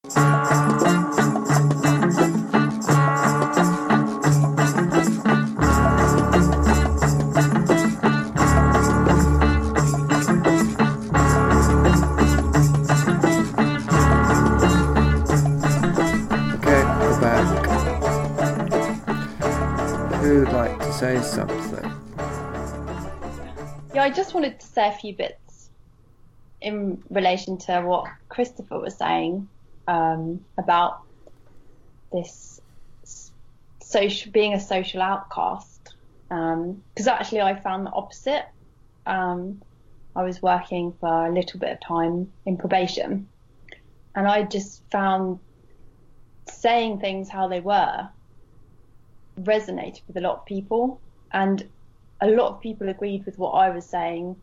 Who'd like to say something? Yeah, I just wanted to say a few bits in relation to what Christopher was saying about this being a social outcast. Because actually I found the opposite. I was working for a little bit of time in probation, and I just found saying things how they were resonated with a lot of people, and a lot of people agreed with what I was saying,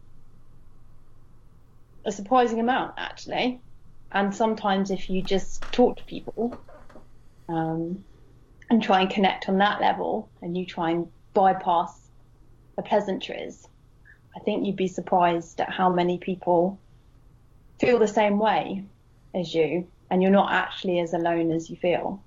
a surprising amount actually. And sometimes if you just talk to people and try and connect on that level, and you try and bypass the pleasantries, I think you'd be surprised at how many people feel the same way as you, and you're not actually as alone as you feel.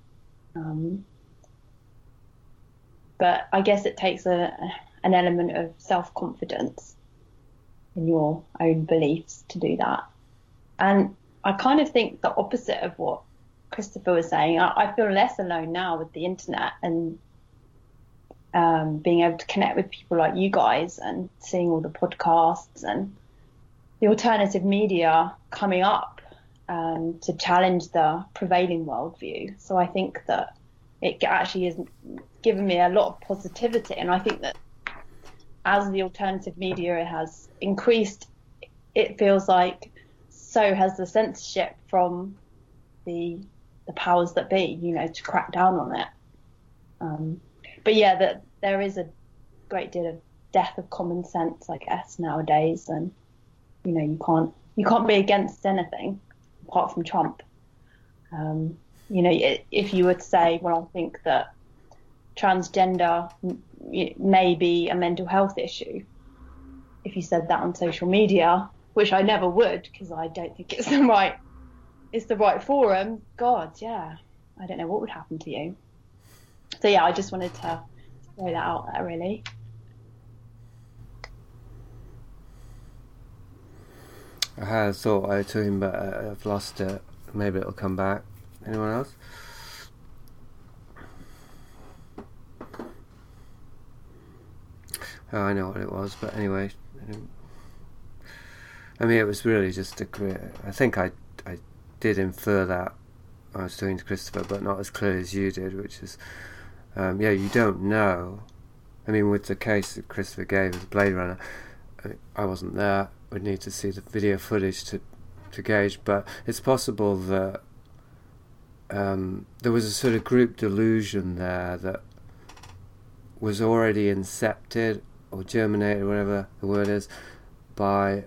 But I guess it takes an element of self-confidence in your own beliefs to do that. And I kind of think the opposite of what Christopher was saying. I feel less alone now with the internet and being able to connect with people like you guys, and seeing all the podcasts and the alternative media coming up to challenge the prevailing worldview. So I think that it actually has given me a lot of positivity, and I think that as the alternative media has increased, it feels like so has the censorship from the powers that be, to crack down on it. But yeah, that there is a great deal of death of common sense, I guess, nowadays, and you can't be against anything apart from Trump. If you were to say, well, I think that transgender may be a mental health issue, if you said that on social media, which I never would, because I don't think it's the right forum, God, yeah, I don't know what would happen to you. So yeah, I just wanted to throw that out there, really. I had a thought I to him, but I've lost it. Maybe it'll come back. Anyone else? Oh, I know what it was, but anyway. I mean, it was really just I think I did infer that I was talking to Christopher, but not as clearly as you did, which is, you don't know. I mean, with the case that Christopher gave of the Blade Runner, I wasn't there. We'd need to see the video footage to gauge, but it's possible that there was a sort of group delusion there that was already incepted or germinated, whatever the word is, by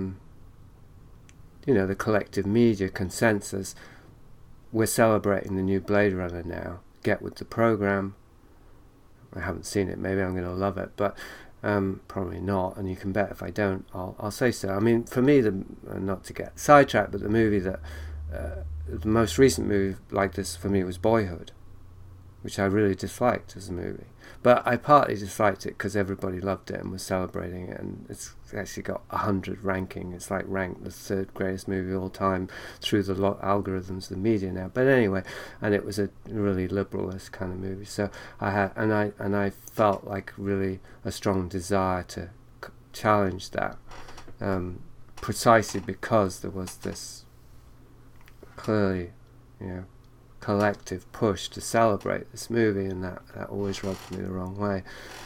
the collective media consensus. We're celebrating the new Blade Runner now. Get with the program. I haven't seen it. Maybe I'm going to love it, but probably not. And you can bet if I don't, I'll say so. I mean, for me, not to get sidetracked, but the movie that the most recent movie like this for me was Boyhood, which I really disliked as a movie. But I partly disliked it because everybody loved it and was celebrating it, and it's actually got 100 ranking. It's like ranked the third greatest movie of all time through the algorithms of the media now. But anyway, and it was a really liberalist kind of movie. So I felt like really a strong desire to challenge that, precisely because there was this clearly, collective push to celebrate this movie, and that always rubbed me the wrong way.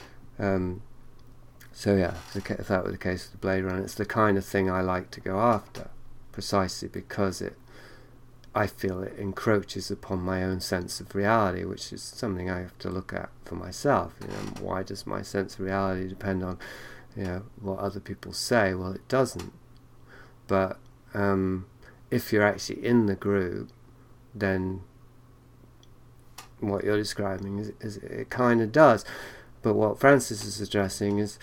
So yeah, if that were the case with the Blade Runner, it's the kind of thing I like to go after, precisely because I feel it encroaches upon my own sense of reality, which is something I have to look at for myself. Why does my sense of reality depend on what other people say? Well, it doesn't. But if you're actually in the group, then what you're describing is it kind of does. But what Francis is addressing is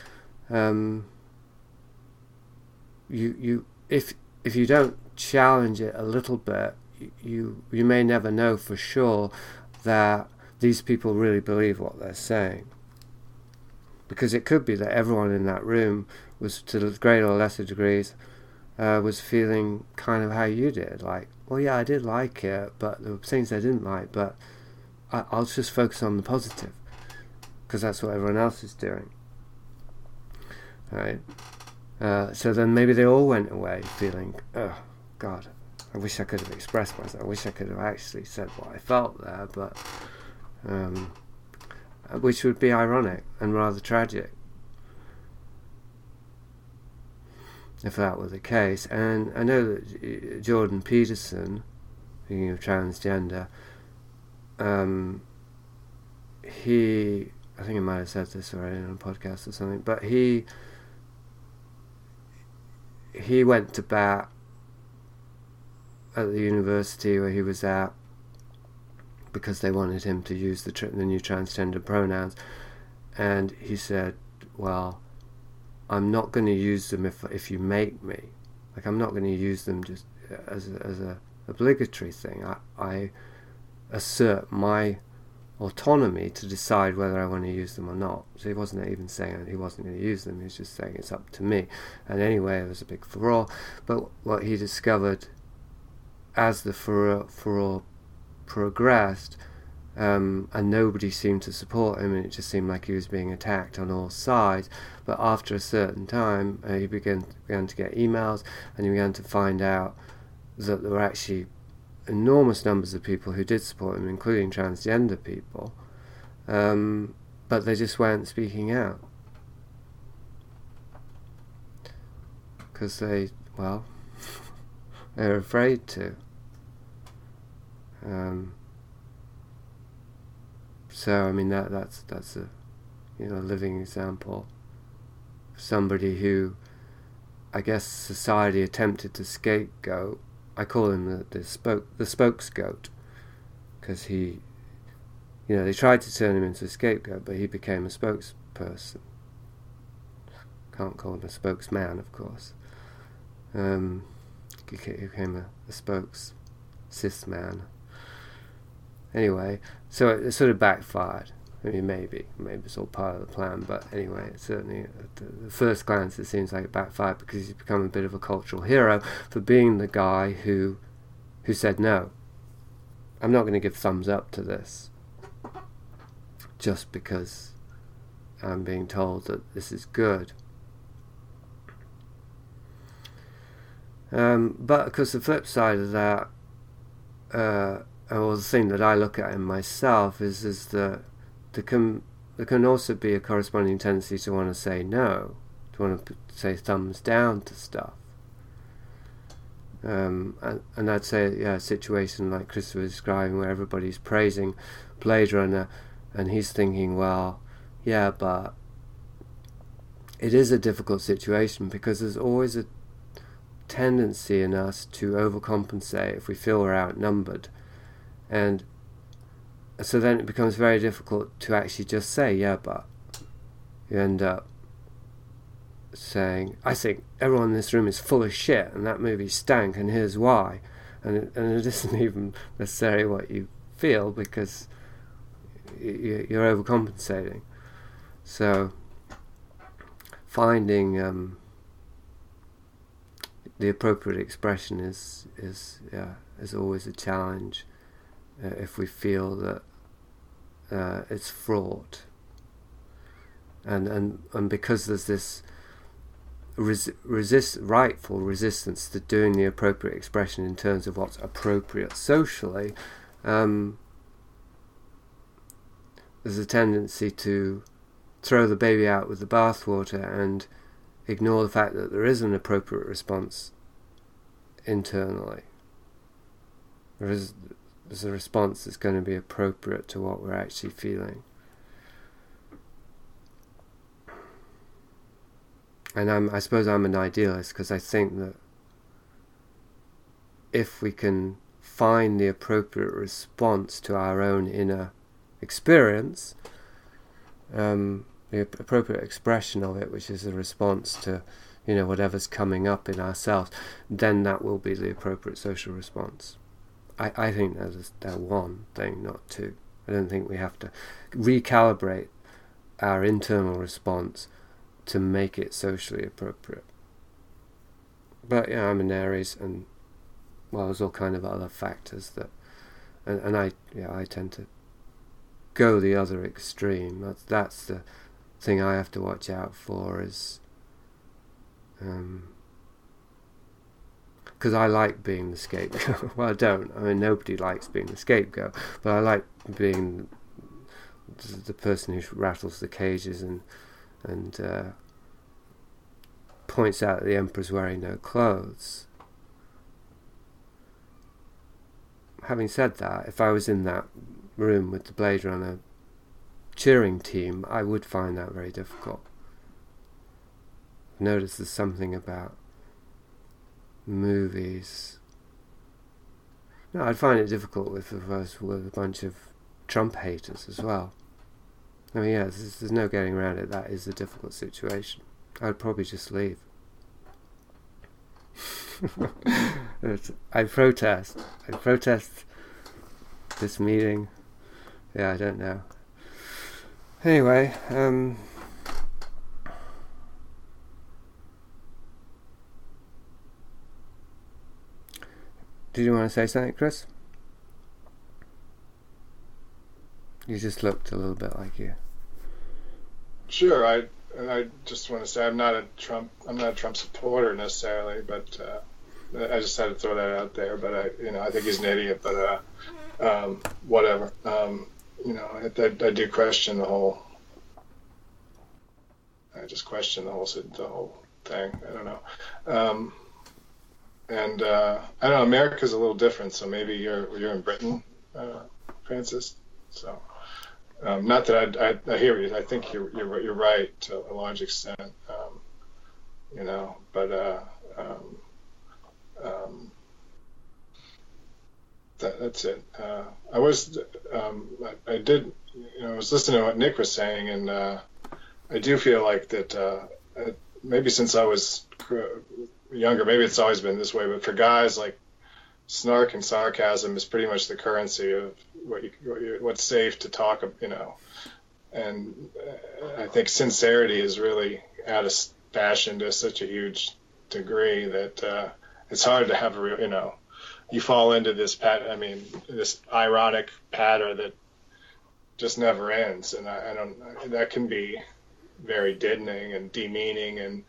if you don't challenge it a little bit, you may never know for sure that these people really believe what they're saying. Because it could be that everyone in that room was, to greater or lesser degrees, was feeling kind of how you did. Like, well, yeah, I did like it, but there were things I didn't like, but I'll just focus on the positive, because that's what everyone else is doing. Right? So then maybe they all went away feeling, oh, God, I wish I could have expressed myself. I wish I could have actually said what I felt there, but... which would be ironic and rather tragic if that were the case. And I know that Jordan Peterson, speaking of transgender, I think I might have said this already on a podcast or something, but he went to bat at the university where he was at, because they wanted him to use the new transgender pronouns, and he said, well, I'm not going to use them if you make me. Like, I'm not going to use them just as a obligatory thing. I assert my autonomy to decide whether I want to use them or not. So he wasn't even saying he wasn't going to use them, he was just saying it's up to me. And anyway, it was a big furore. But what he discovered as the furore progressed, and nobody seemed to support him, and it just seemed like he was being attacked on all sides. But after a certain time, he began to get emails, and he began to find out that there were actually enormous numbers of people who did support him, including transgender people, but they just weren't speaking out because they're afraid to. So I mean that's a living example of somebody who, I guess, society attempted to scapegoat. I call him the spokesgoat, because he, they tried to turn him into a scapegoat, but he became a spokesperson. Can't call him a spokesman, of course. He became a spokes cis man. Anyway, so it sort of backfired. I mean, maybe it's all part of the plan, but anyway, it certainly, at the first glance, it seems like it backfired, because he's become a bit of a cultural hero for being the guy who said, no, I'm not going to give thumbs up to this just because I'm being told that this is good. But of course, the flip side of that, or the thing that I look at in myself, is that there can also be a corresponding tendency to want to say no, to want to say thumbs down to stuff. And I'd say, a situation like Christopher was describing, where everybody's praising Blade Runner, and he's thinking, well, yeah, but it is a difficult situation, because there's always a tendency in us to overcompensate if we feel we're outnumbered. And so then it becomes very difficult to actually just say, yeah, but. You end up saying, I think everyone in this room is full of shit, and that movie stank, and here's why. And it isn't even necessarily what you feel, because you're overcompensating. So finding the appropriate expression is always a challenge. If we feel that it's fraught, and because there's this rightful resistance to doing the appropriate expression in terms of what's appropriate socially, there's a tendency to throw the baby out with the bathwater and ignore the fact that there is an appropriate response internally. There's a response that's going to be appropriate to what we're actually feeling. And I suppose I'm an idealist, because I think that if we can find the appropriate response to our own inner experience, the appropriate expression of it, which is a response to whatever's coming up in ourselves, then that will be the appropriate social response. I think they're one thing, not two. I don't think we have to recalibrate our internal response to make it socially appropriate. But yeah, I'm an Aries, and well, there's all kind of other factors that, and I tend to go the other extreme. That's the thing I have to watch out for, is because I like being the scapegoat. Well, I don't. I mean, nobody likes being the scapegoat, but I like being the person who rattles the cages and points out that the Emperor's wearing no clothes. Having said that, if I was in that room with the Blade Runner cheering team, I would find that very difficult. I've noticed there's something about movies. No, I'd find it difficult if I was with a bunch of Trump haters as well. I mean, yeah, there's no getting around it. That is a difficult situation. I'd probably just leave. I protest this meeting. Yeah, I don't know. Anyway, did you want to say something, Chris? You just looked a little bit like you. Sure, I just want to say I'm not a Trump supporter necessarily, but I just had to throw that out there. But I think he's an idiot. But whatever. I do question the whole. I just question the whole thing. I don't know. And I don't know. America's a little different, so maybe you're in Britain, Francis. So. Not that I hear you. I think you're right to a large extent. But that's it. I was listening to what Nick was saying, and I do feel like that. Maybe since I was younger, maybe it's always been this way. But for guys, like, snark and sarcasm is pretty much the currency of what's safe to talk, and I think sincerity is really out of fashion to such a huge degree that it's hard to have a real, you fall into this this ironic pattern that just never ends, and that can be very deadening and demeaning, and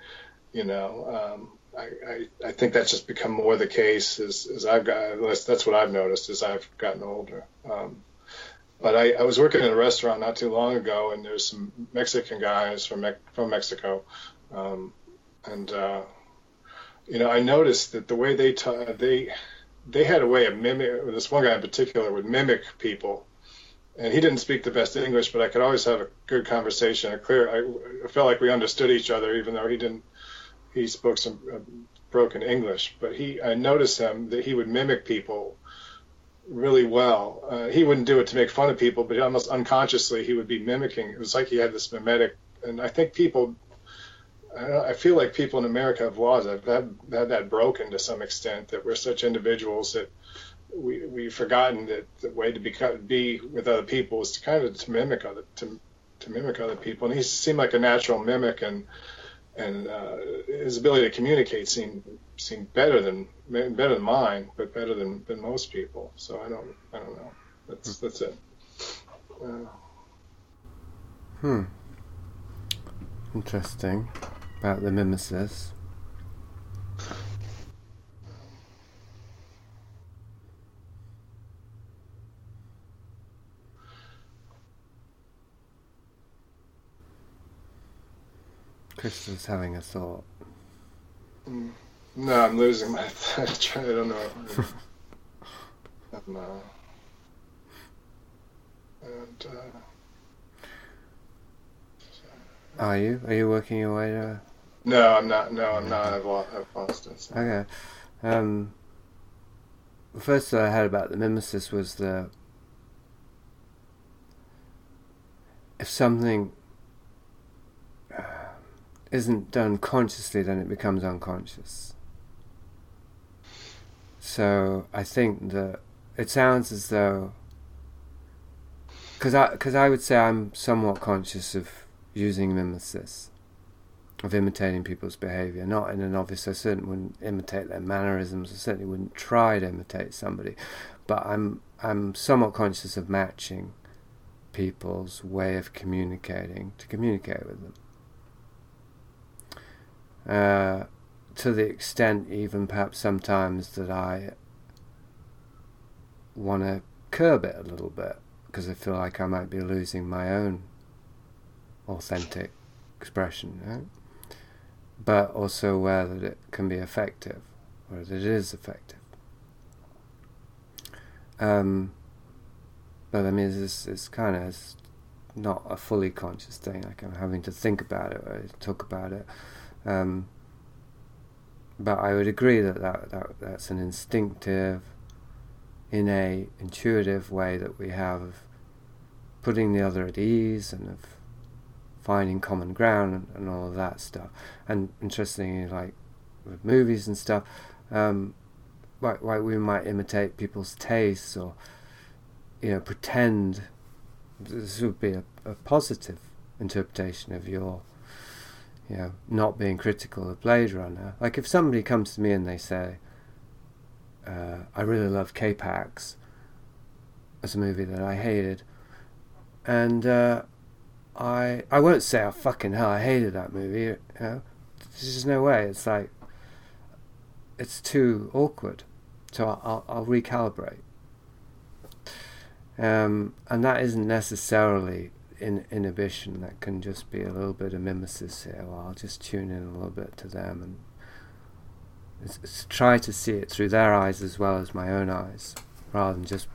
I think that's just become more the case as I've got. That's what I've noticed as I've gotten older. But I was working in a restaurant not too long ago, and there's some Mexican guys from Mexico, and I noticed that the way they had a way of mimic. This one guy in particular would mimic people, and he didn't speak the best English, but I could always have a good conversation. I felt like we understood each other, even though he didn't. He spoke some broken English, but I noticed him that he would mimic people really well. He wouldn't do it to make fun of people, but almost unconsciously he would be mimicking. It was like he had this mimetic, and I think I feel like people in America have lost it. Have had that broken to some extent, that we're such individuals that we've forgotten that the way to be with other people is to mimic other people. And he seemed like a natural mimic, and his ability to communicate seemed better than mine, but better than most people. So I don't know. That's it. Interesting about the mimesis. Crystal's having a thought. No, I'm losing my thought. I don't know. Are you working your way to? No, I'm not. I've lost it. So. Okay. The first thought I had about the mimesis was if something isn't done consciously, then it becomes unconscious. So I think that it sounds as though, because I would say I'm somewhat conscious of using mimesis, of imitating people's behaviour, not in an obvious. I certainly wouldn't imitate their mannerisms. I certainly wouldn't try to imitate somebody, but I'm somewhat conscious of matching people's way of communicating to communicate with them. To the extent, even perhaps sometimes, that I want to curb it a little bit, because I feel like I might be losing my own authentic expression, right? But also aware that it can be effective, or that it is effective. But I mean, it's kind of not a fully conscious thing. Like, I'm having to think about it or talk about it. But I would agree that's an instinctive, innate, intuitive way that we have of putting the other at ease and of finding common ground and all of that stuff. And interestingly, like with movies and stuff, like we might imitate people's tastes, or pretend. This would be a positive interpretation of your not being critical of Blade Runner. Like if somebody comes to me and they say, I really love K-Pax as a movie that I hated, and I won't say, oh fucking hell, I hated that movie. There's just no way. It's like, it's too awkward. So I'll recalibrate. And that isn't necessarily inhibition. That can just be a little bit of mimesis here. Well, I'll just tune in a little bit to them and it's try to see it through their eyes as well as my own eyes, rather than just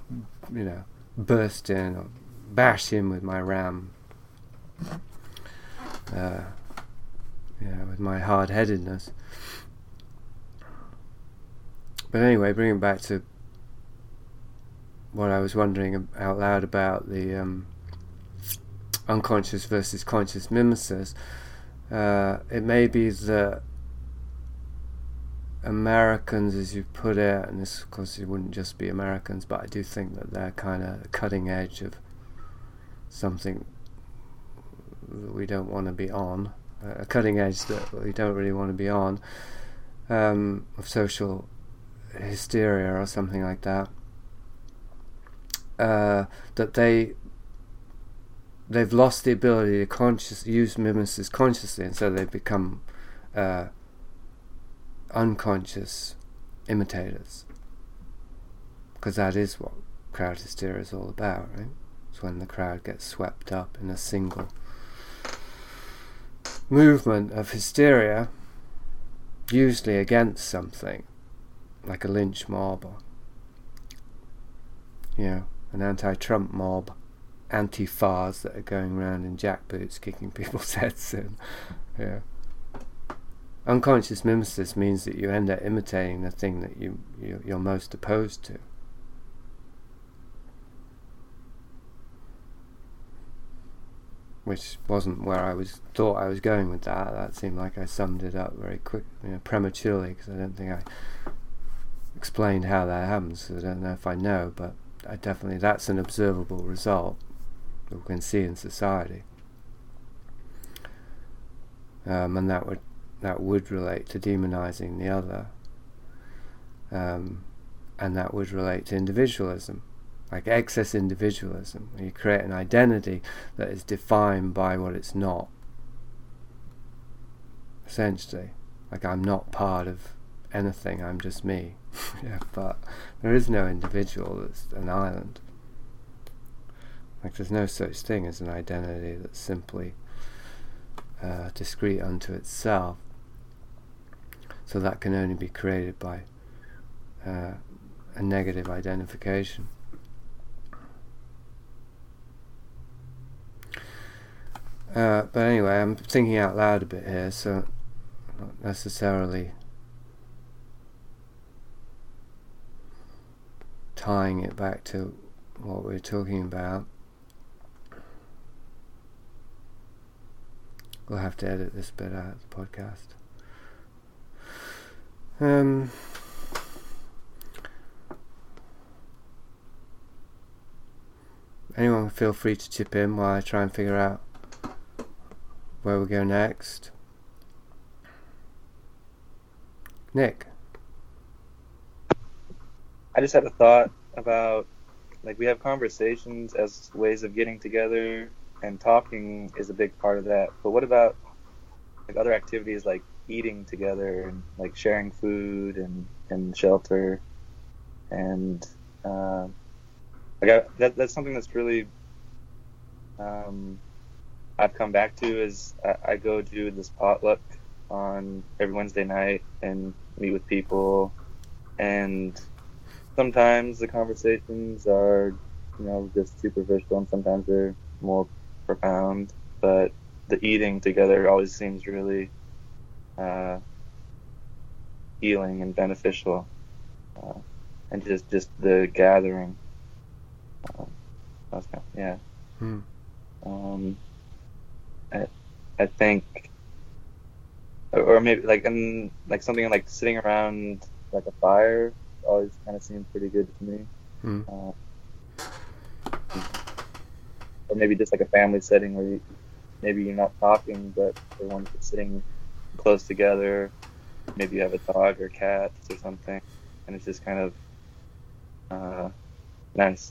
burst in or bash in with my ram, with my hard-headedness. But anyway, bringing it back to what I was wondering out loud about the unconscious versus conscious mimesis, it may be that Americans, as you put it, and this of course it wouldn't just be Americans, but I do think that they're kind of cutting edge of something that we don't want to be on, a cutting edge that we don't really want to be on, of social hysteria or something like that. That they've lost the ability to use mimesis consciously, and so they've become unconscious imitators, because that is what crowd hysteria is all about, right? It's when the crowd gets swept up in a single movement of hysteria, usually against something, like a lynch mob, or an anti-Trump mob, anti-Fars that are going around in jackboots kicking people's heads in. Unconscious mimesis means that you end up imitating the thing that you're most opposed to. Which wasn't where I thought I was going with that. That seemed like I summed it up very quick, prematurely, because I don't think I explained how that happens. So I don't know if I know, but that's an observable result that we can see in society, and that would relate to demonizing the other, and that would relate to individualism, like excess individualism, where you create an identity that is defined by what it's not. Essentially, like, I'm not part of anything, I'm just me. But there is no individual that's an island. Like, there's no such thing as an identity that's simply discrete unto itself. So that can only be created by a negative identification. But anyway, I'm thinking out loud a bit here, so not necessarily tying it back to what we're talking about. We'll have to edit this bit out of the podcast. anyone feel free to chip in while I try and figure out where we go next. Nick? I just had a thought about, like, we have conversations as ways of getting together, and talking is a big part of that. But what about, like, other activities like eating together and, like, sharing food and shelter? And that's something that's really I've come back to. Is I go do this potluck on every Wednesday night and meet with people, and sometimes the conversations are, just superficial, and sometimes they're more profound, but the eating together always seems really healing and beneficial, and just the gathering. Yeah. I think, or maybe like something like sitting around like a fire always kind of seems pretty good to me. Or maybe just like a family setting where maybe you're not talking, but everyone's just sitting close together. Maybe you have a dog or cats or something, and it's just kind of nice.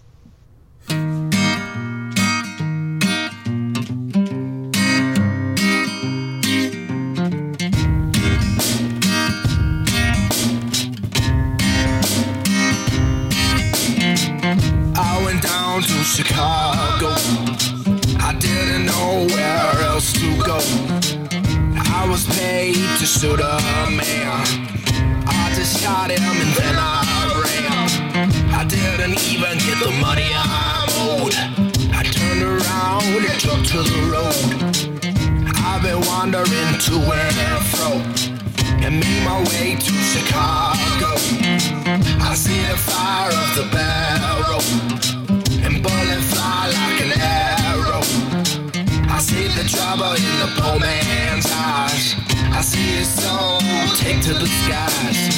To Chicago, I didn't know where else to go. I was paid to shoot a man. I just shot him and then I ran. I didn't even get the money I owed. I turned around and took to the road. I've been wandering to and fro and made my way to Chicago. I see the fire of the barrel and bullet fly like an arrow. I see the trouble in the poor man's eyes. I see his soul take to the skies.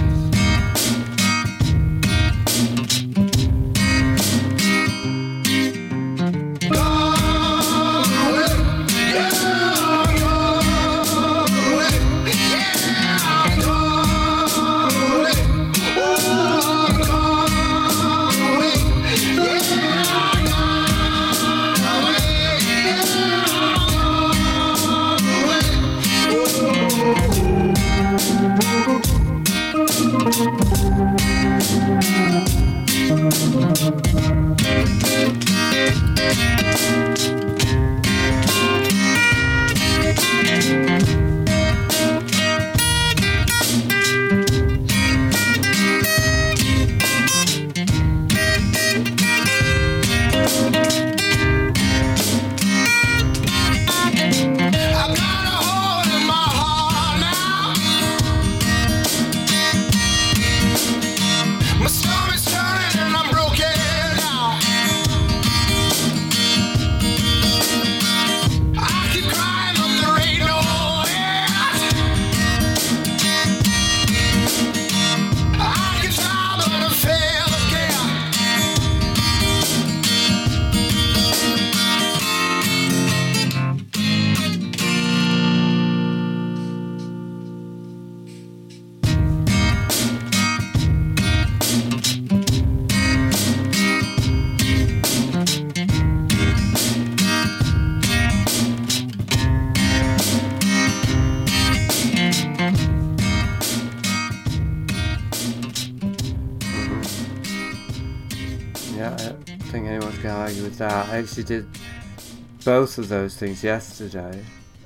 I actually did both of those things yesterday.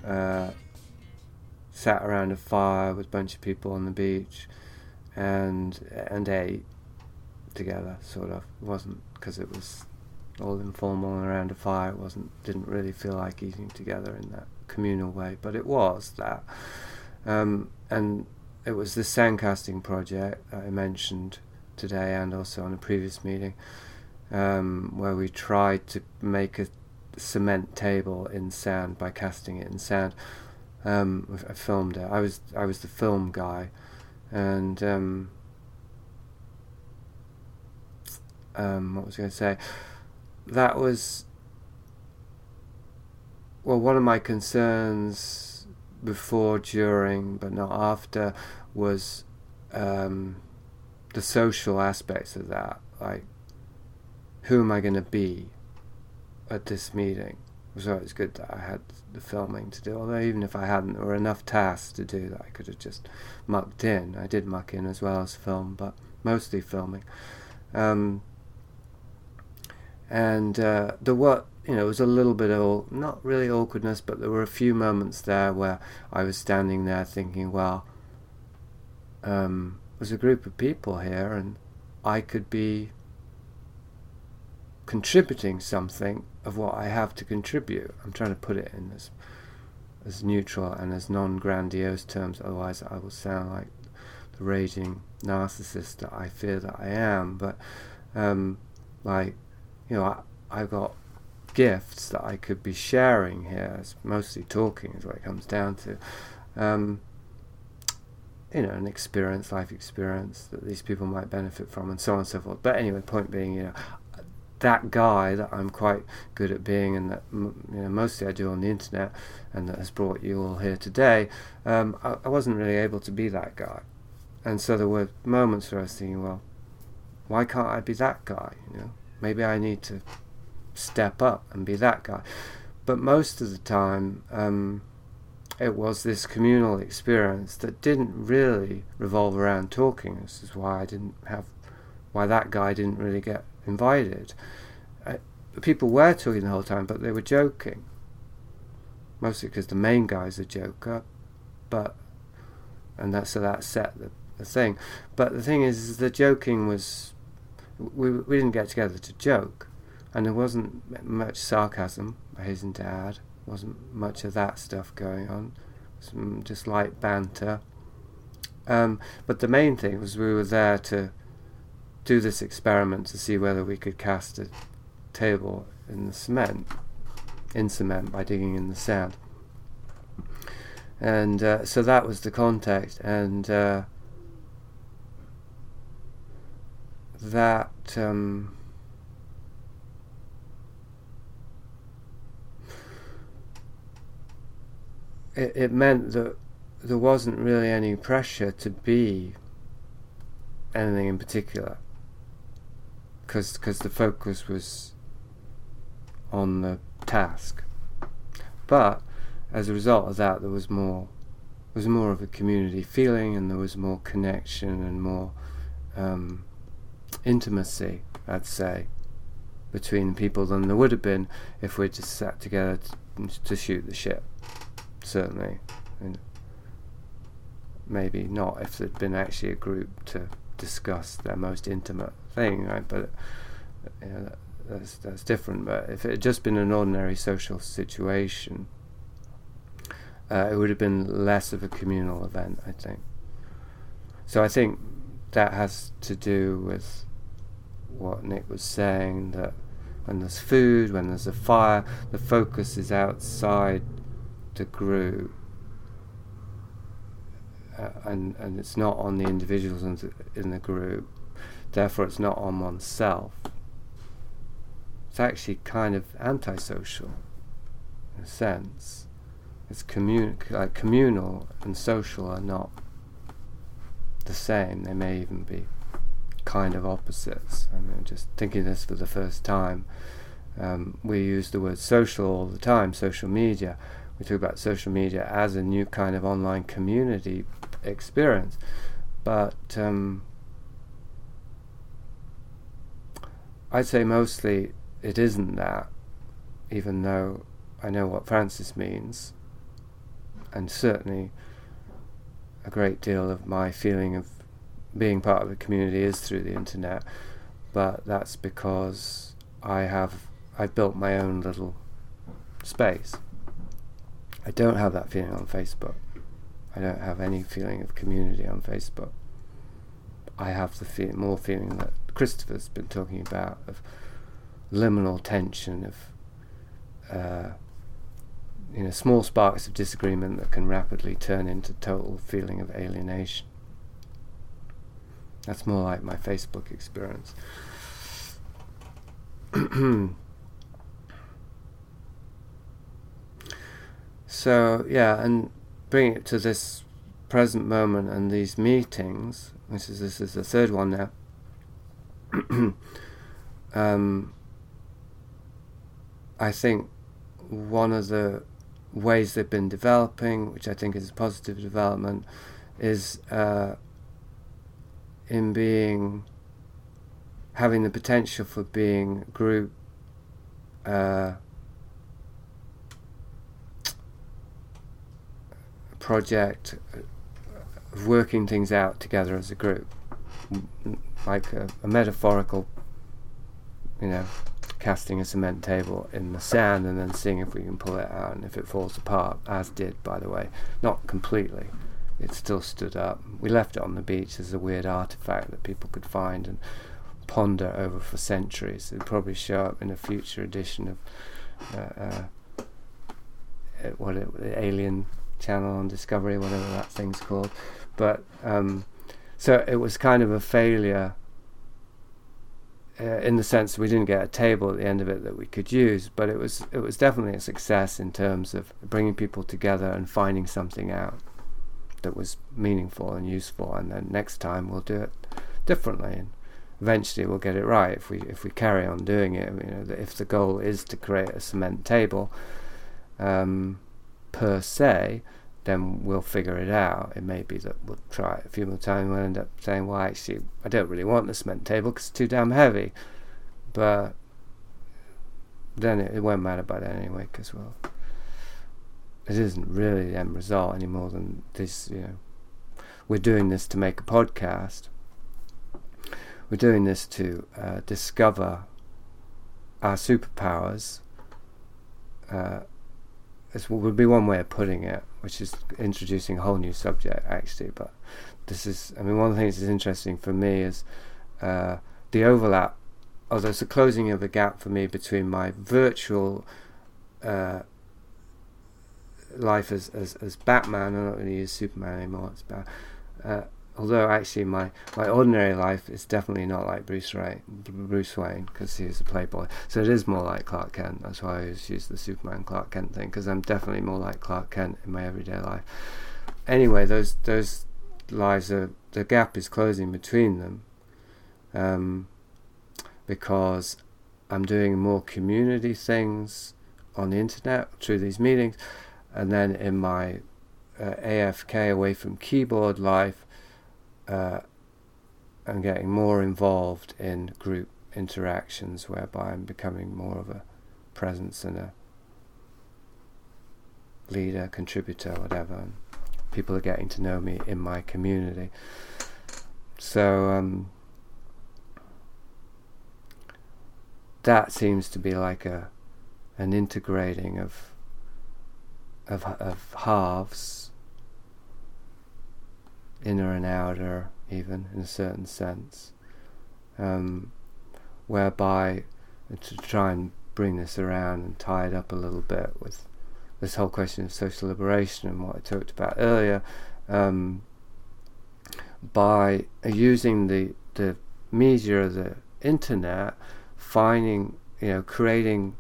Sat around a fire with a bunch of people on the beach and ate together, sort of. It wasn't, because it was all informal and around a fire, didn't really feel like eating together in that communal way, but it was that. And it was this sandcasting project that I mentioned today and also on a previous meeting, where we tried to make a cement table in sand by casting it in sand. I filmed it. I was the film guy, and what was I going to say? that was, well, one of my concerns before, during, but not after, was the social aspects of that. Like, who am I going to be at this meeting? It was always good that I had the filming to do, although even if I hadn't, there were enough tasks to do that I could have just mucked in. I did muck in as well as film, but mostly filming. And there were, it was a little bit of, not really awkwardness, but there were a few moments there where I was standing there thinking, well, there's a group of people here and I could be contributing something of what I have to contribute. I'm trying to put it in as neutral and as non-grandiose terms, otherwise I will sound like the raging narcissist that I fear that I am. But I've got gifts that I could be sharing here. It's mostly talking is what it comes down to. An life experience that these people might benefit from, and so on and so forth. But anyway, point being, that guy that I'm quite good at being, and that mostly I do on the internet, and that has brought you all here today, I wasn't really able to be that guy. And so there were moments where I was thinking, well, why can't I be that guy? Maybe I need to step up and be that guy. But most of the time, it was this communal experience that didn't really revolve around talking. This is why why that guy didn't really get invited. People were talking the whole time, but they were joking. Mostly because the main guy's a joker, and that set the thing. But the thing is, the joking was, we didn't get together to joke, and there wasn't much sarcasm, I hasten to add. Wasn't much of that stuff going on. Some just light banter. But the main thing was we were there to do this experiment to see whether we could cast a table in cement by digging in the sand. And so that was the context, and that it meant that there wasn't really any pressure to be anything in particular, because the focus was on the task. But as a result of that, there was more of a community feeling, and there was more connection and more intimacy, I'd say, between people than there would have been if we'd just sat together to shoot the shit. Certainly, and maybe not if there'd been actually a group to discuss their most intimate thing, right? But that's different. But if it had just been an ordinary social situation, it would have been less of a communal event, I think. So I think that has to do with what Nick was saying, that when there's food, when there's a fire, the focus is outside the group, and it's not on the individuals in the group, therefore it's not on oneself. It's actually kind of antisocial in a sense. It's communal and social are not the same. They may even be kind of opposites. I mean, just thinking this for the first time, we use the word social all the time, social media. We talk about social media as a new kind of online community experience, but I'd say mostly it isn't that, even though I know what Francis means, and certainly a great deal of my feeling of being part of a community is through the internet, but that's because I've built my own little space. I don't have that feeling on Facebook. I don't have any feeling of community on Facebook. I have the more feeling that Christopher's been talking about, of liminal tension, of small sparks of disagreement that can rapidly turn into total feeling of alienation. That's more like my Facebook experience. So yeah, and bring it to this present moment and these meetings, this is the third one now. I think one of the ways they've been developing, which I think is a positive development, is in having the potential for being group project, working things out together as a group, like a metaphorical, casting a cement table in the sand and then seeing if we can pull it out, and if it falls apart, as did, by the way, not completely, it still stood up. We left it on the beach as a weird artifact that people could find and ponder over for centuries. It'd probably show up in a future edition of the Alien Channel on Discovery, whatever that thing's called. But so it was kind of a failure in the sense we didn't get a table at the end of it that we could use, but it was definitely a success in terms of bringing people together and finding something out that was meaningful and useful. And then next time we'll do it differently, and eventually we'll get it right if we carry on doing it. If the goal is to create a cement table per se, then we'll figure it out. It may be that we'll try it a few more times and we'll end up saying, well, actually, I don't really want the cement table because it's too damn heavy. But then it won't matter by then anyway, because, well, it isn't really the end result any more than this, we're doing this to make a podcast. We're doing this to discover our superpowers. This would be one way of putting it, which is introducing a whole new subject, actually. But this is, one of the things that's interesting for me is the overlap, or there's a closing of a gap for me between my virtual life as Batman. I'm not going to use Superman anymore. It's although actually my ordinary life is definitely not like Bruce Wayne, because he's a playboy. So it is more like Clark Kent. That's why I always use the Superman Clark Kent thing, because I'm definitely more like Clark Kent in my everyday life. Anyway, those lives the gap is closing between them, because I'm doing more community things on the internet through these meetings, and then in my AFK, away from keyboard life, I'm getting more involved in group interactions, whereby I'm becoming more of a presence and a leader, contributor, whatever. And people are getting to know me in my community. So that seems to be like an integrating of halves, inner and outer, even in a certain sense, whereby, to try and bring this around and tie it up a little bit with this whole question of social liberation and what I talked about earlier, by using the media of the internet, finding, creating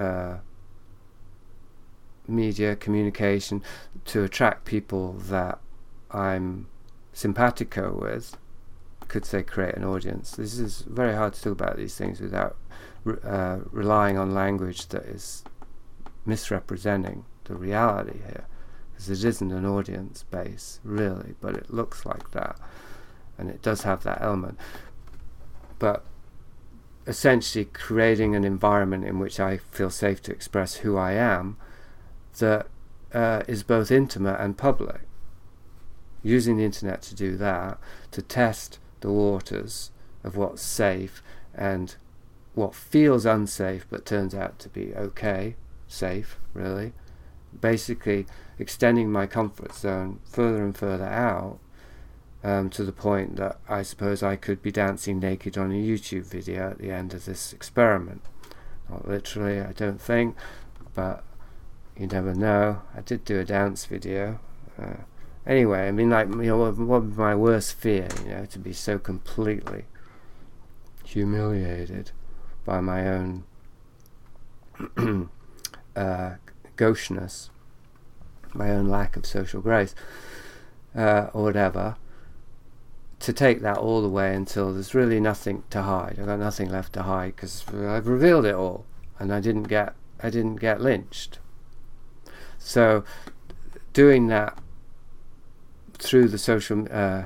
media communication to attract people that I'm simpatico with, could say create an audience. This is very hard to talk about these things without relying on language that is misrepresenting the reality here, because it isn't an audience base really, but it looks like that, and it does have that element. But essentially creating an environment in which I feel safe to express who I am, that is both intimate and public. Using the internet to do that, to test the waters of what's safe and what feels unsafe but turns out to be okay, safe, really. Basically extending my comfort zone further and further out, to the point that I suppose I could be dancing naked on a YouTube video at the end of this experiment. Not literally, I don't think, but you never know. I did do a dance video. Anyway, what would be my worst fear? To be so completely humiliated by my own gaucheness my own lack of social grace, or whatever, to take that all the way until there's really nothing to hide. I've got nothing left to hide because I've revealed it all, and I didn't get lynched. So doing that through the through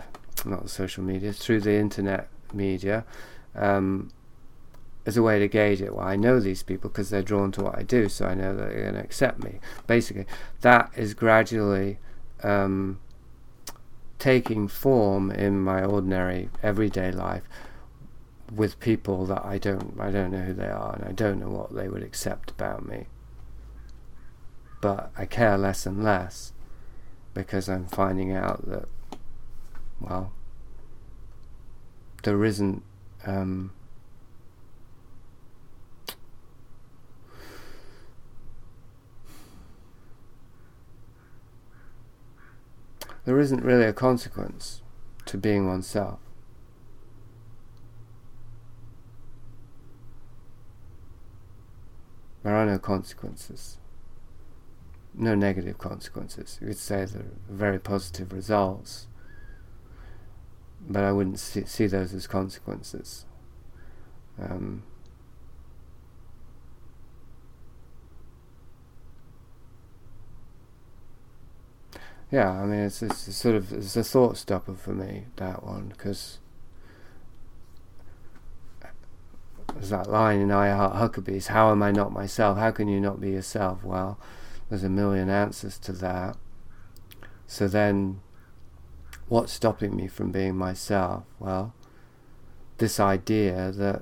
the internet media, as a way to gauge it. Well, I know these people because they're drawn to what I do, so I know that they're going to accept me. Basically, that is gradually taking form in my ordinary everyday life with people that I don't know who they are, and I don't know what they would accept about me. But I care less and less because I'm finding out that, well, there isn't there isn't really a consequence to being oneself. There are no consequences. No negative consequences. You could say there are very positive results, but I wouldn't see those as consequences. Yeah, I mean, it's a thought stopper for me, that one, because there's that line in I Heart Huckabees, how am I not myself? How can you not be yourself? Well, there's a million answers to that. So then, what's stopping me from being myself? Well, this idea that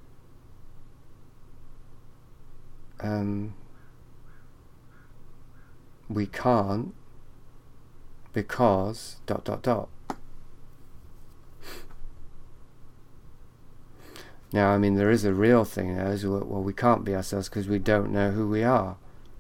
we can't because ... Now, I mean, there is a real thing there, is, well, we can't be ourselves because we don't know who we are.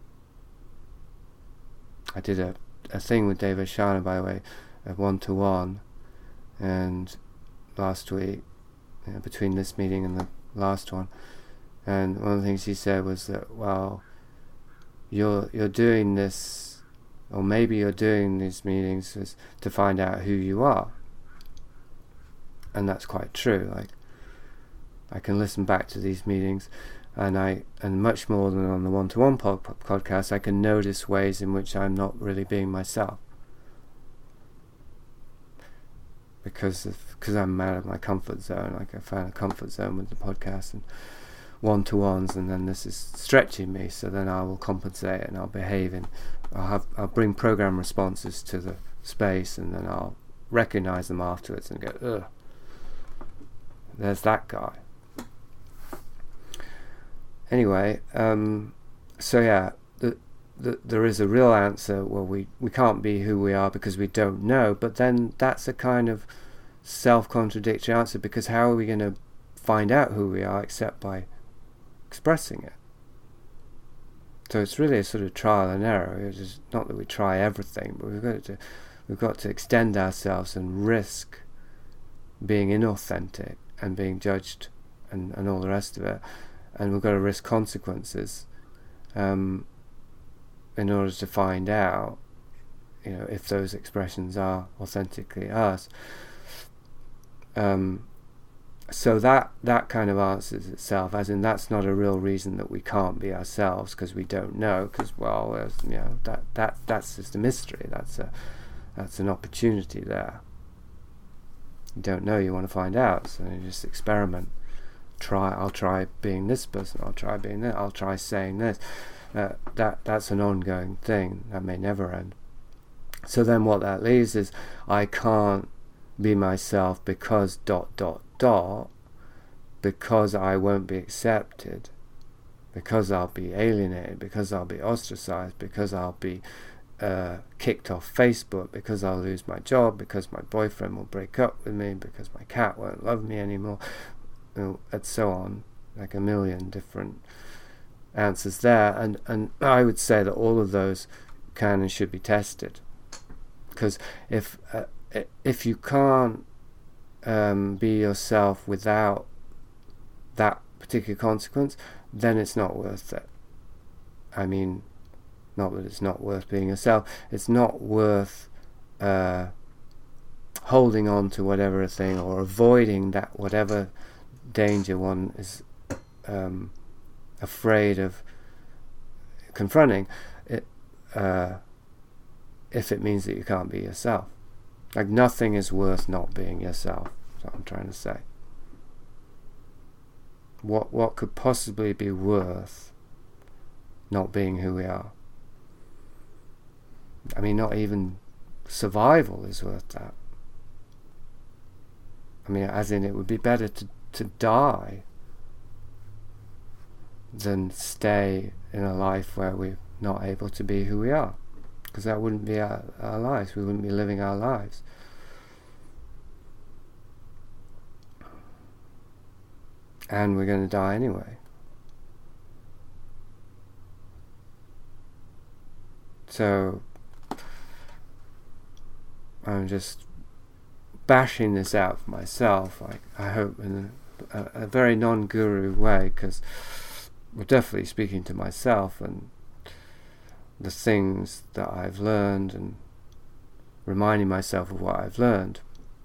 I did a thing with Dave Oshana, by the way, a one-to-one, and last week, between this meeting and the last one, and one of the things he said was that, well, you're doing this, or maybe you're doing these meetings is to find out who you are. And that's quite true. Like, I can listen back to these meetings, and much more than on the one-to-one podcast, I can notice ways in which I'm not really being myself, because I'm out of my comfort zone. Like, I found a comfort zone with the podcast and one-to-ones, and then this is stretching me, so then I will compensate and I'll behave, and I'll bring program responses to the space, and then I'll recognize them afterwards and go, ugh, there's that guy. Anyway, so yeah, there is a real answer. Well, we can't be who we are because we don't know, but then that's a kind of self-contradictory answer, because how are we going to find out who we are except by expressing it? So it's really a sort of trial and error. It's not that we try everything, but we've got to extend ourselves and risk being inauthentic and being judged and all the rest of it. And we've got to risk consequences in order to find out, if those expressions are authentically us. So that kind of answers itself, as in that's not a real reason that we can't be ourselves because we don't know. Because that's just a mystery. That's an opportunity there. You don't know, you want to find out, so you just experiment. I'll try being this person, I'll try being that, I'll try saying this. That's an ongoing thing that may never end. So then what that leaves is, I can't be myself because ... because I won't be accepted, because I'll be alienated, because I'll be ostracized, because I'll be kicked off Facebook, because I'll lose my job, because my boyfriend will break up with me, because my cat won't love me anymore, and so on, like a million different answers there. And I would say that all of those can and should be tested, because if you can't be yourself without that particular consequence, then it's not worth it. I mean, Not that it's not worth being yourself. It's not worth holding on to whatever thing, or avoiding that whatever danger one is afraid of confronting it, if it means that you can't be yourself. Like, nothing is worth not being yourself. That's what I'm trying to say. What could possibly be worth not being who we are? I mean, not even survival is worth that. I mean, as in, it would be better to die than stay in a life where we're not able to be who we are, because that wouldn't be our lives. We wouldn't be living our lives. And we're going to die anyway. So I'm just bashing this out for myself, I hope in a very non-guru way, because we're definitely speaking to myself and the things that I've learned, and reminding myself of what I've learned,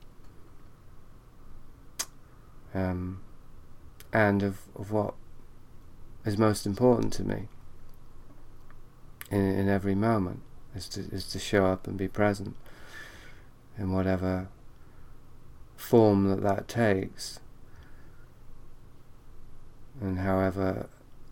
and of what is most important to me in every moment, is to show up and be present in whatever form that takes, and however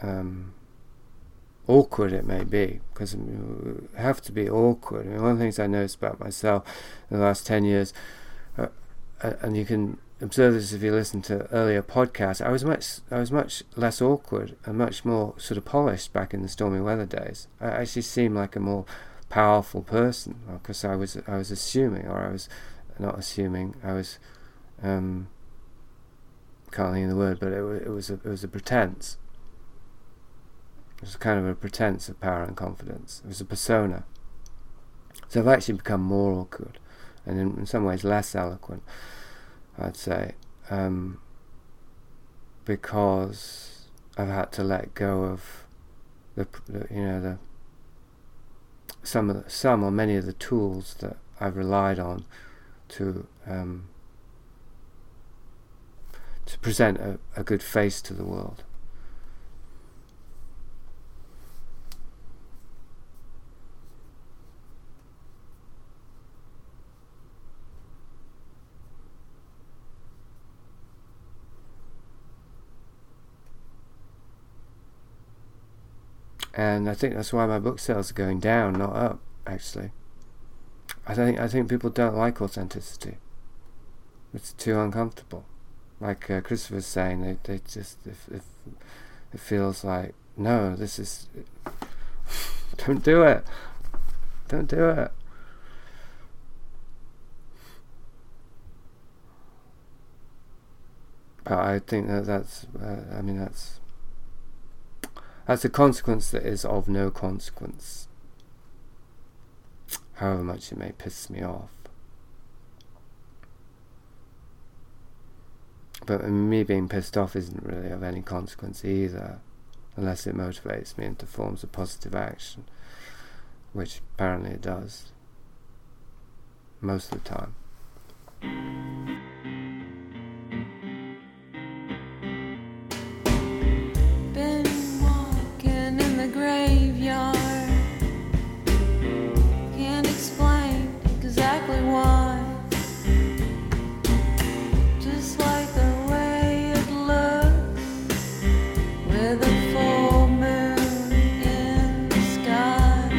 awkward it may be, because you have to be awkward. I mean, one of the things I noticed about myself in the last 10 years, and you can observe this if you listen to earlier podcasts, I was much less awkward and much more sort of polished back in the stormy weather days. I actually seemed like a more powerful person, because I was assuming, or I was not assuming, I was can't think of the word, but it was a pretense. It was kind of a pretense of power and confidence. It was a persona. So I've actually become more awkward, and in some ways less eloquent, I'd say, because I've had to let go of some or many of the tools that I've relied on to present a good face to the world. And I think that's why my book sales are going down, not up, actually. I think people don't like authenticity. It's too uncomfortable. Like Christopher's saying, they just, if it feels like, no, this is, don't do it. Don't do it. But I think that's a consequence that is of no consequence, however much it may piss me off. But me being pissed off isn't really of any consequence either, unless it motivates me into forms of positive action, which apparently it does, most of the time. Been walking in the graveyard, can't explain exactly why. Just like the way it looks, with a full moon in the sky.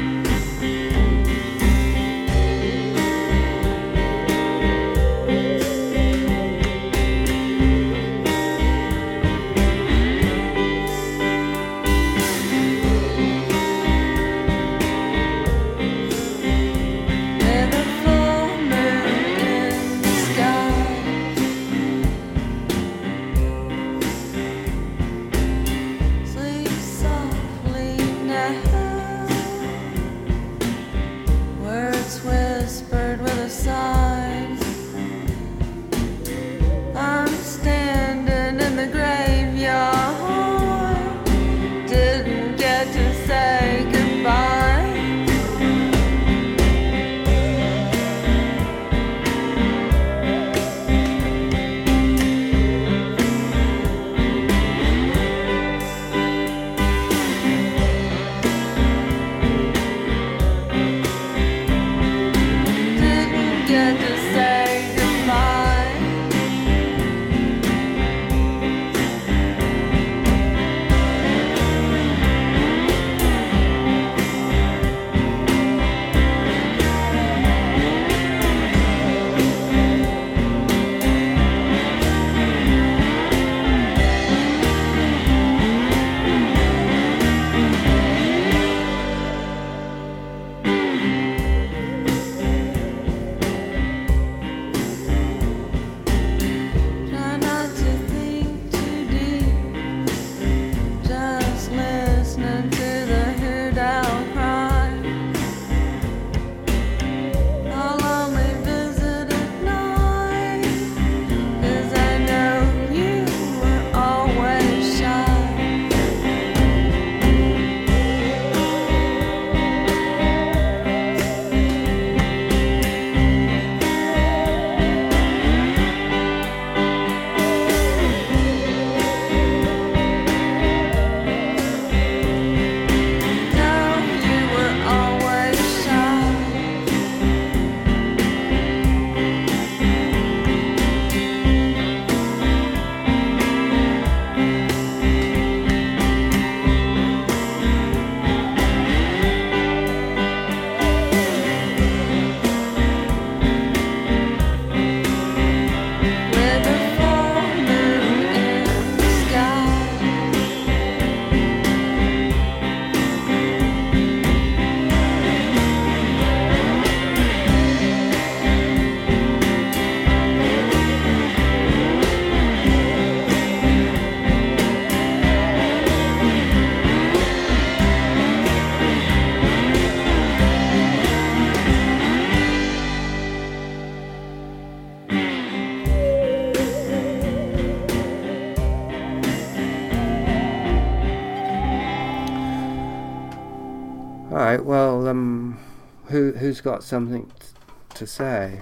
right. Well, who's got something to say?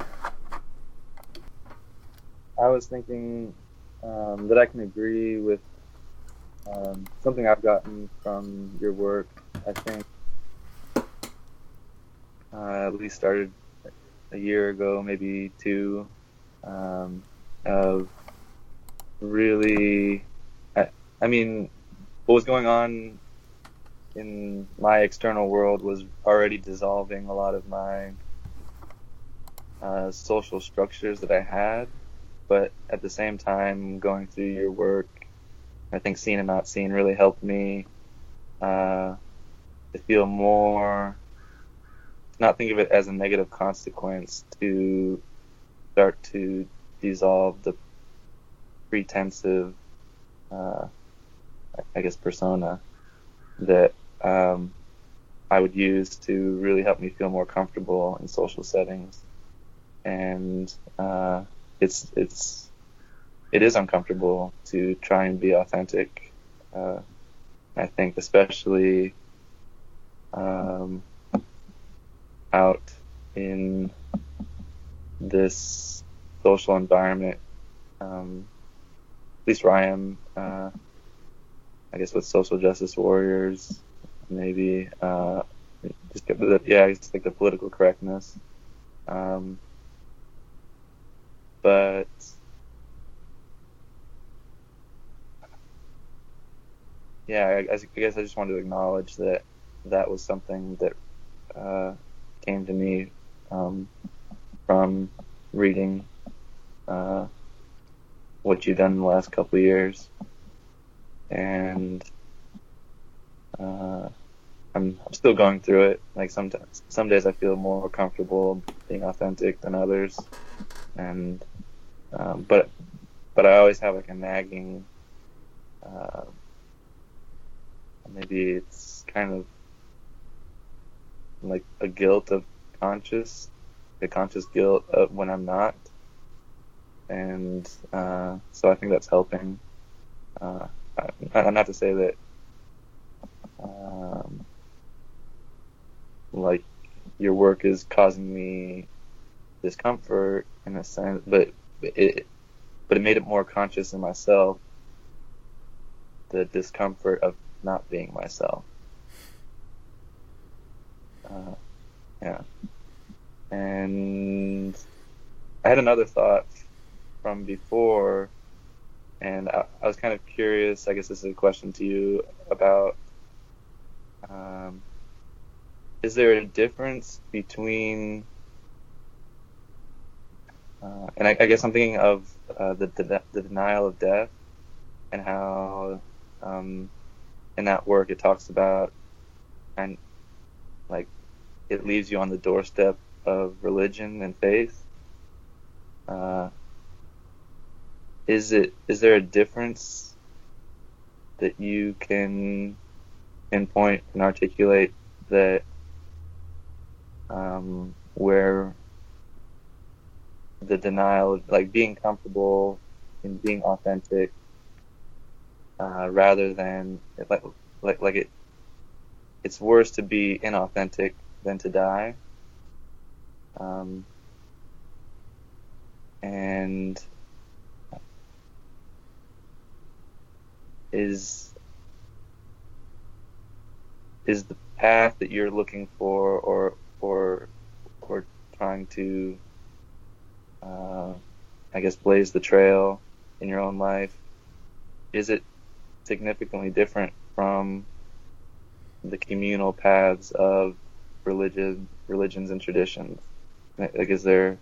I was thinking that I can agree with something I've gotten from your work. I think at least started a year ago, maybe two, of really, I mean, what was going on in my external world was already dissolving a lot of my social structures that I had, but at the same time, going through your work, I think Seen and Not Seen really helped me to feel more, not think of it as a negative consequence, to start to dissolve the pretensive, I guess, persona that I would use to really help me feel more comfortable in social settings. And it is uncomfortable to try and be authentic. I think especially out in this social environment, at least where I am, I guess with social justice warriors, maybe just like the political correctness. But yeah, I guess I just wanted to acknowledge that that was something that came to me from reading what you've done in the last couple of years, and I'm still going through it. Like some days I feel more comfortable being authentic than others, and but I always have like a nagging. Maybe it's kind of like a guilt of conscious guilt of when I'm not, and so I think that's helping. Not to say that like your work is causing me discomfort in a sense, but it made it more conscious in myself, the discomfort of not being myself. Yeah. And I had another thought from before, and I was kind of curious, I guess this is a question to you, about is there a difference between and I guess I'm thinking of the denial of death, and how in that work it talks about, and like it leaves you on the doorstep of religion and faith. Is there a difference that you can pinpoint and articulate that where the denial, like being comfortable in being authentic, rather than it's worse to be inauthentic than to die, and is the path that you're looking for, or trying to I guess blaze the trail in your own life, is it significantly different from the communal paths of religions and traditions? Like, is there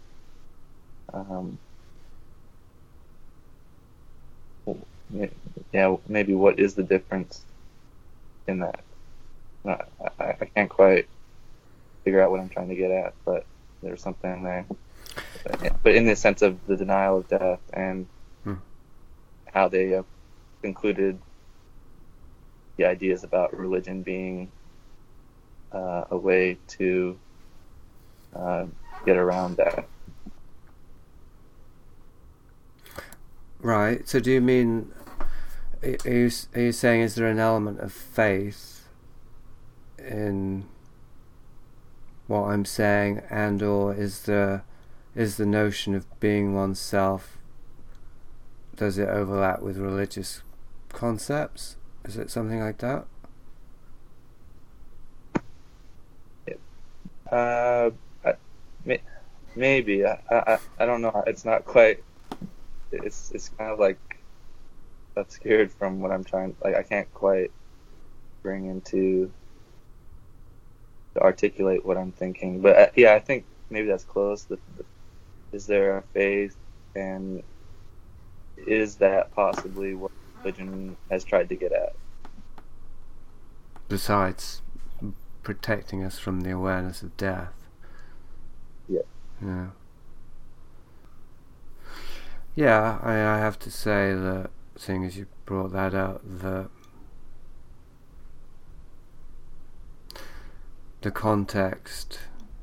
maybe what is the difference in that? I can't quite figure out what I'm trying to get at, but there's something there. But in the sense of the denial of death, and how they included the ideas about religion being a way to get around that. Right. So do you mean, are you saying, is there an element of faith in what I'm saying, and or is the notion of being oneself, does it overlap with religious concepts? Is it something like that? Maybe. I don't know. It's not quite. It's kind of like obscured from what I'm trying. Like I can't quite bring into to articulate what I'm thinking. But yeah, I think maybe that's close. Is there a faith, and is that possibly what religion has tried to get at? Besides protecting us from the awareness of death. Yeah. Yeah. Yeah, I have to say that, seeing as you brought that up, that the context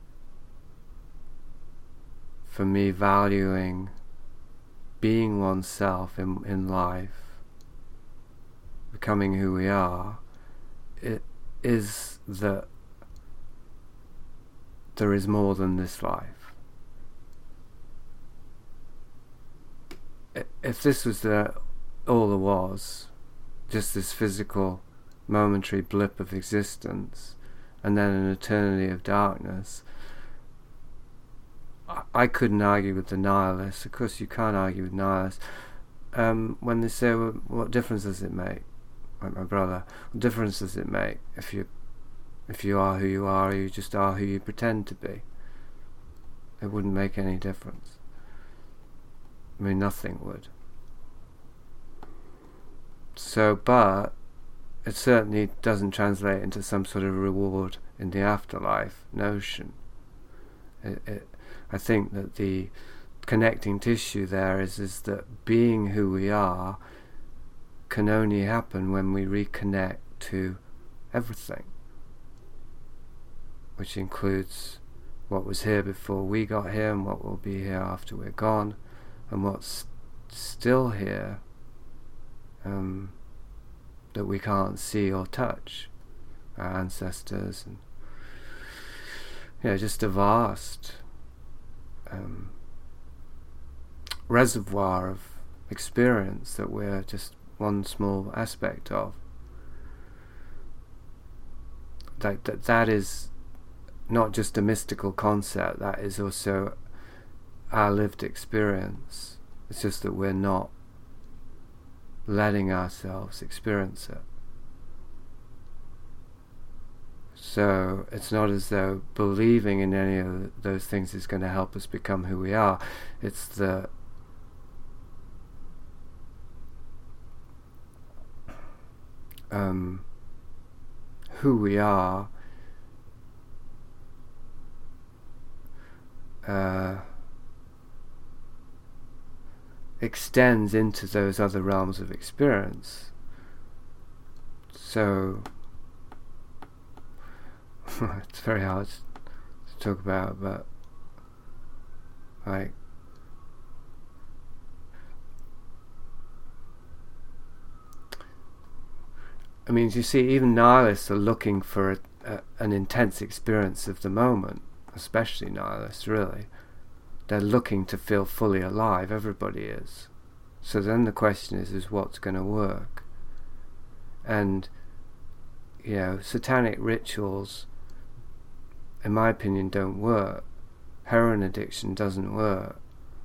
for me valuing being oneself in life, becoming who we are, it is that there is more than this life. If this was all there was, just this physical momentary blip of existence, and then an eternity of darkness, I couldn't argue with the nihilists. Of course you can't argue with nihilists. When they say, well, what difference does it make? Like my brother, what difference does it make if you are who you are, or you just are who you pretend to be? It wouldn't make any difference. I mean, nothing would. So, but it certainly doesn't translate into some sort of reward in the afterlife notion. I think that the connecting tissue there is that being who we are can only happen when we reconnect to everything, which includes what was here before we got here, and what will be here after we're gone, and what's still here that we can't see or touch, our ancestors, and just a vast reservoir of experience that we're just one small aspect of. That is not just a mystical concept, that is also our lived experience. It's just that we're not letting ourselves experience it. So it's not as though believing in any of those things is going to help us become who we are. It's the who we are extends into those other realms of experience. So it's very hard to talk about, but like I mean, you see, even nihilists are looking for an intense experience of the moment, especially nihilists, really. They're looking to feel fully alive. Everybody is. So then the question is what's going to work? And, satanic rituals, in my opinion, don't work. Heroin addiction doesn't work.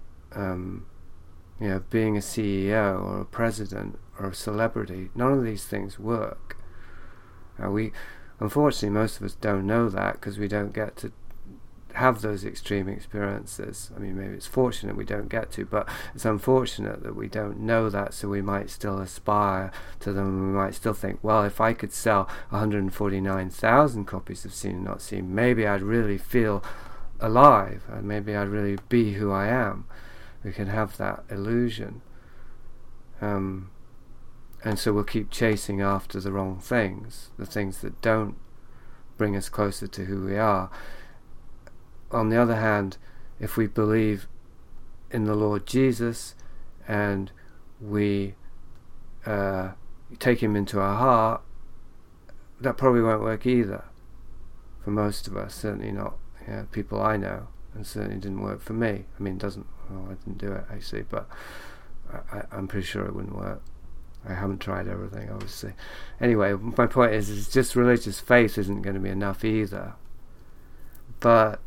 Being a CEO or a president or a celebrity, none of these things work. Unfortunately, most of us don't know that because we don't get to have those extreme experiences. I mean, maybe it's fortunate we don't get to, but it's unfortunate that we don't know that, so we might still aspire to them, and we might still think, well, if I could sell 149,000 copies of Seen and Not Seen, maybe I'd really feel alive, and maybe I'd really be who I am. We can have that illusion. And so we'll keep chasing after the wrong things, the things that don't bring us closer to who we are. On the other hand, if we believe in the Lord Jesus and we take him into our heart, that probably won't work either for most of us, certainly not Yeah, people I know, and certainly didn't work for me. I mean, it doesn't. Well, I didn't do it actually, but I'm pretty sure it wouldn't work. I haven't tried everything, obviously. Anyway, my point is just religious faith isn't going to be enough either. But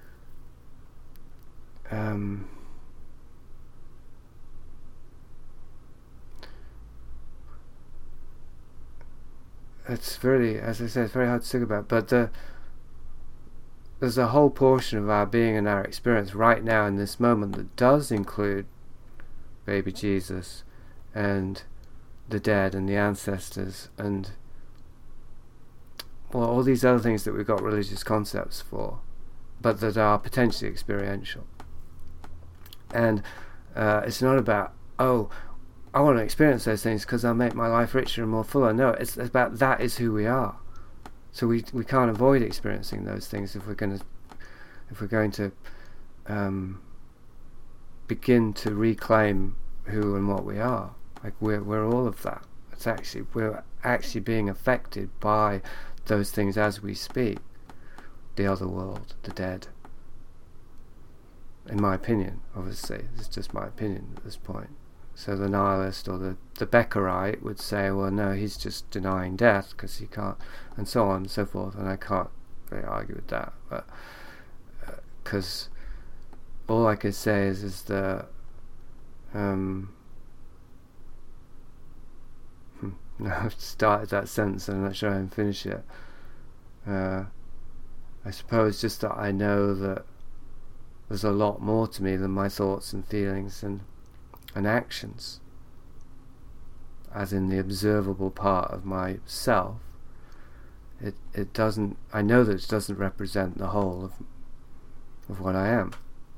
it's really, as I said, it's very hard to think about. But there's a whole portion of our being and our experience right now in this moment that does include baby Jesus and the dead and the ancestors and, well, all these other things that we've got religious concepts for, but that are potentially experiential. And it's not about, oh, I want to experience those things because they'll make my life richer and more fuller. No, it's about that is who we are. So we can't avoid experiencing those things if we're going to begin to reclaim who and what we are. Like we're all of that. We're actually being affected by those things as we speak. The other world, the dead. In my opinion, obviously, it's just my opinion at this point. So the nihilist or the Beckerite would say, well, no, he's just denying death because he can't, and so on and so forth. And I can't really argue with that, but because all I could say is the I've started that sentence and I'm not sure I can finish it. I suppose just that I know that there's a lot more to me than my thoughts and feelings and actions, as in the observable part of myself. It doesn't, I know that it doesn't represent the whole of what I am.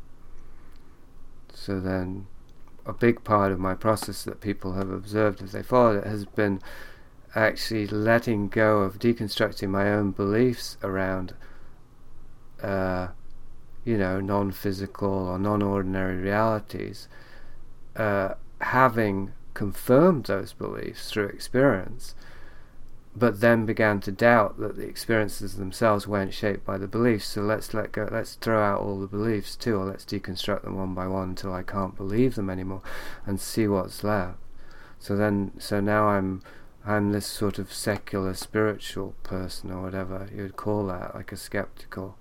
So then a big part of my process that people have observed as they followed it has been actually letting go of deconstructing my own beliefs around non-physical or non-ordinary realities, having confirmed those beliefs through experience, but then began to doubt that the experiences themselves weren't shaped by the beliefs. So let's let go, let's throw out all the beliefs too, or let's deconstruct them one by one until I can't believe them anymore and see what's left. So now I'm this sort of secular spiritual person, or whatever you would call that, like a skeptical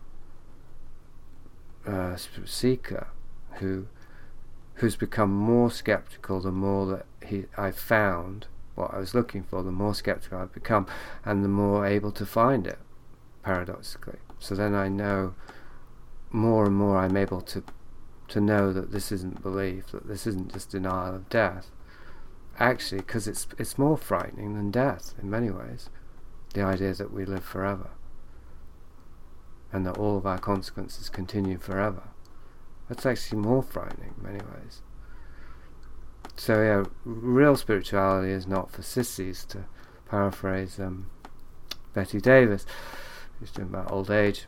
seeker who's become more skeptical the more that I found what I was looking for, the more skeptical I've become, and the more able to find it, paradoxically. So then I know more and more I'm able to know that this isn't belief, that this isn't just denial of death. Actually, because it's more frightening than death in many ways, the idea that we live forever and that all of our consequences continue forever. That's actually more frightening in many ways. So yeah, real spirituality is not for sissies, to paraphrase Betty Davis, who's talking about old age.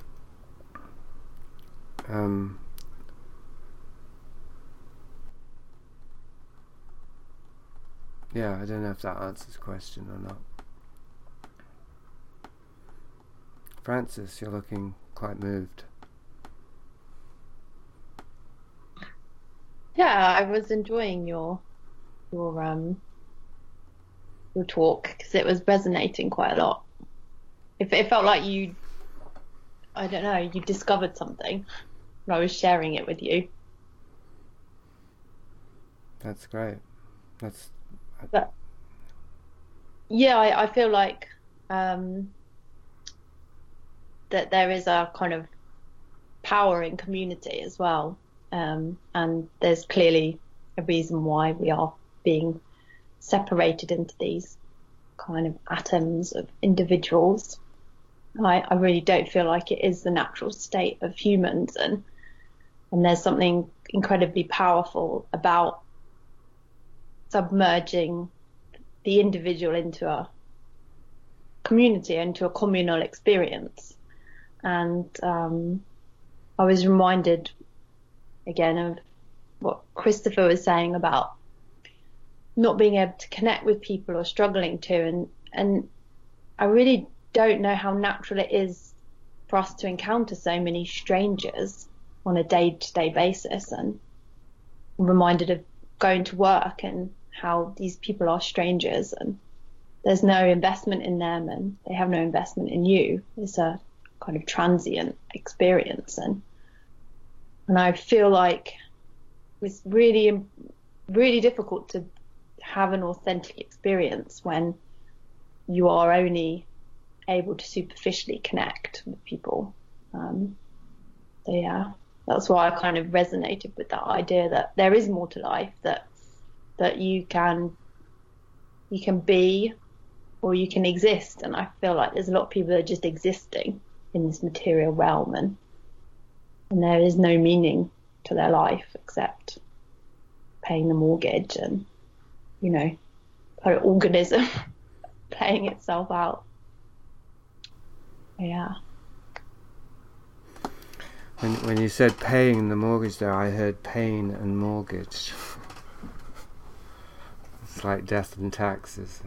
Yeah, I don't know if that answers the question or not. Francis, you're looking quite moved. Yeah, I was enjoying your talk because it was resonating quite a lot. It felt like you discovered something, and I was sharing it with you. That's great. But yeah, I feel like that there is a kind of power in community as well. And there's clearly a reason why we are being separated into these kind of atoms of individuals. I really don't feel like it is the natural state of humans, and there's something incredibly powerful about submerging the individual into a community, into a communal experience. And I was reminded again of what Christopher was saying about not being able to connect with people or struggling to, and I really don't know how natural it is for us to encounter so many strangers on a day-to-day basis, and I'm reminded of going to work and how these people are strangers and there's no investment in them and they have no investment in you. It's a kind of transient experience, and I feel like it's really, really difficult to have an authentic experience when you are only able to superficially connect with people. So yeah, that's why I kind of resonated with that idea that there is more to life, that you can be or you can exist. And I feel like there's a lot of people that are just existing in this material realm, and there is no meaning to their life except paying the mortgage and, you know, an organism playing itself out. Yeah. When you said paying the mortgage there, I heard pain and mortgage. It's like death and taxes.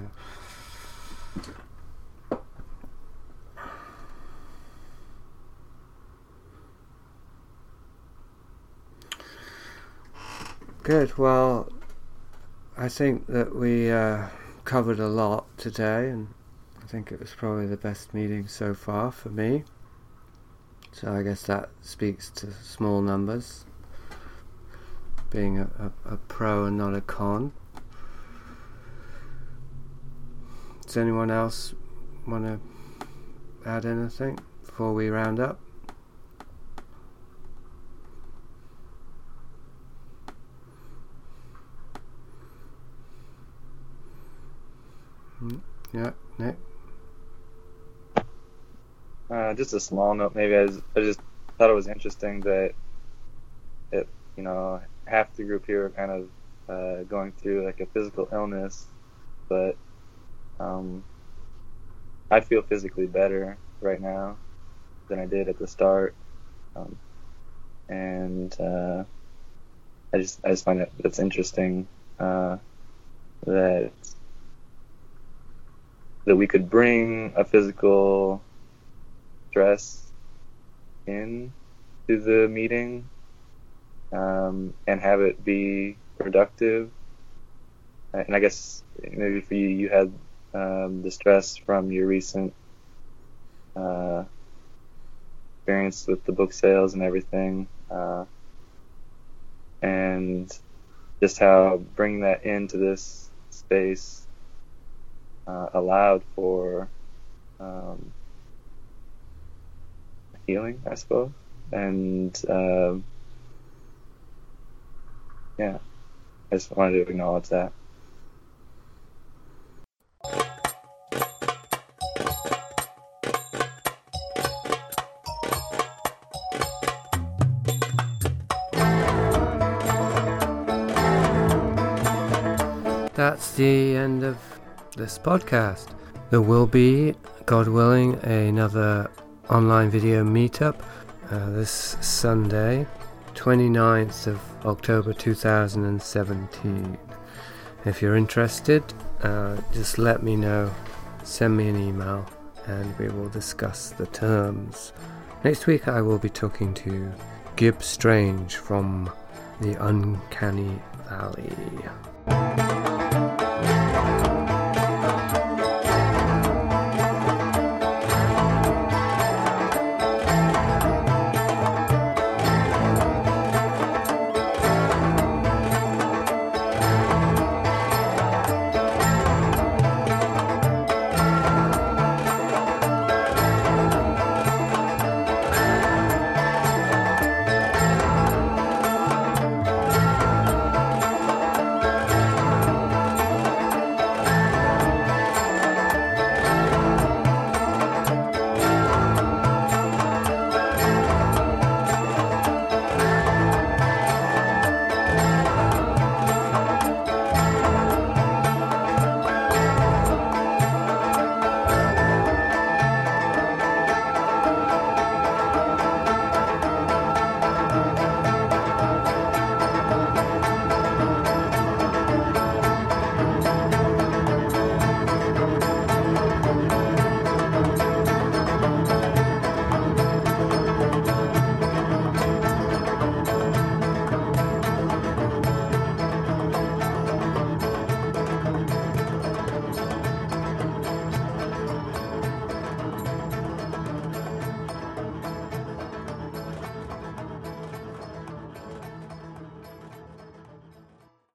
Good. Well, I think that we covered a lot today, and I think it was probably the best meeting so far for me. So I guess that speaks to small numbers, being a pro and not a con. Does anyone else want to add anything before we round up? Yeah, Nick? Just a small note, maybe. I just thought it was interesting that half the group here are kind of going through like a physical illness, but I feel physically better right now than I did at the start, and I just find it's interesting that we could bring a physical stress in to the meeting and have it be productive. And I guess maybe for you had the stress from your recent experience with the book sales and everything, and just how bringing that into this space allowed for healing, I suppose. And yeah, I just wanted to acknowledge that. That's the end of this podcast. There will be, God willing, another online video meetup this Sunday, 29th of October 2017. If you're interested, just let me know, send me an email, and we will discuss the terms. Next week I will be talking to Gib Strange from the Uncanny Valley.